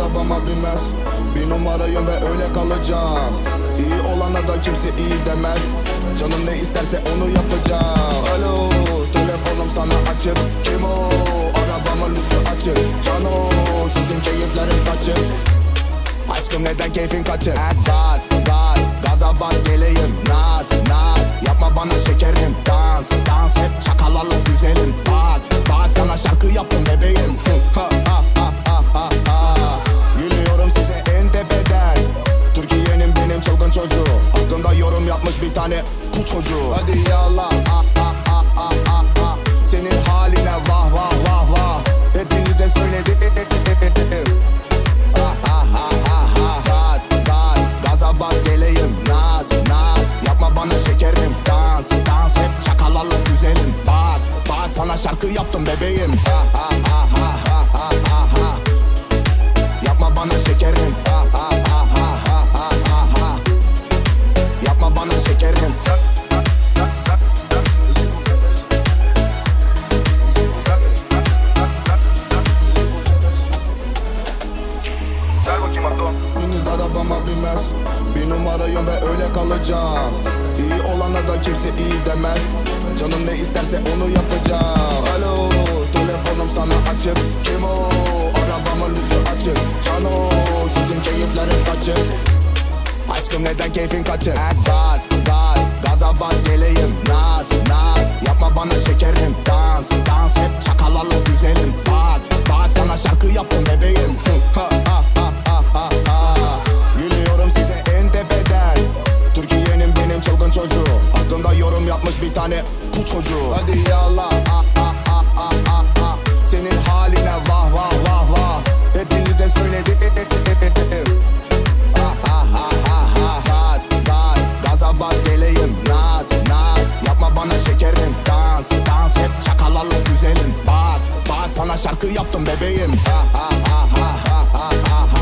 arabama binmez. Bir numarayım ve öyle kalacağım. İyi olana da kimse iyi demez. Canım ne isterse onu yapacağım. Alo, telefonum sana açık. Kim o? Arabamın üstü açık. Cano, sizin keyiflerim kaçık. Aşkım neden keyfin kaçık? Bas, bas, gaza bas geleyim. Naz, naz, yapma bana şekerim. Dans, dans hep çakallarla güzelim. Bak, bak sana şarkı yaptım bebeğim. Ha ha ha ha ha ha. Gülüyorum size en tepeden. Türkiye'nin benim çılgın çocuğu. Hakkında yorum yapmış bir tane bu çocuğu. Hadi yallah, ah ah ah ah ah ah. Senin haline vah vah vah vah. Hepinize söyledim. Ah ah ah ah ah. Bas, bas, gaza bas geleyim. Naz, naz, yapma bana şekerim. Dans, dans hep çakallarla güzelim. Bak, bak sana şarkı yaptım bebeğim. Ah ah ah ah ah ah ah ah. Yapma bana şekerim. Ah ah ah ah ah ah ah ah. Yapma bana şekerim. Henüz arabama binmez. Bir numarayım ve öyle kalacağım. İyi olana da kimse iyi demez. Canım ne isterse onu yapacağım. Alo, telefonum sana açık. Kim o? Arabamın üstü açık. Cano, sizin keyiflerim kaçık. Aşkım neden keyfin kaçık? Bas, bas, gaza bas geleyim. Naz, naz, yapma bana şekerim. Dans, dans hep çakallarla güzelim. Bak, bak sana şarkı yaptım bebeğim. Ha ha ha ha ha ha. Gülüyorum size en tepeden. Türkiye'nin benim çılgın çocuğu. Hakkında yorum yapmış bir tane bu çocuğu. Hadi yallah, ah ah ah ah ah ah. Senin haline vah vah vah vah. Hepinize söyledim. Ah ah ah ah ah. Bas, bas, gaza bas geleyim. Naz, naz, yapma bana şekerim. Dans, dans hep çakallarla güzelim. Bak, bak sana şarkı yaptım bebeğim. Ah ah ah ah ah ah ah.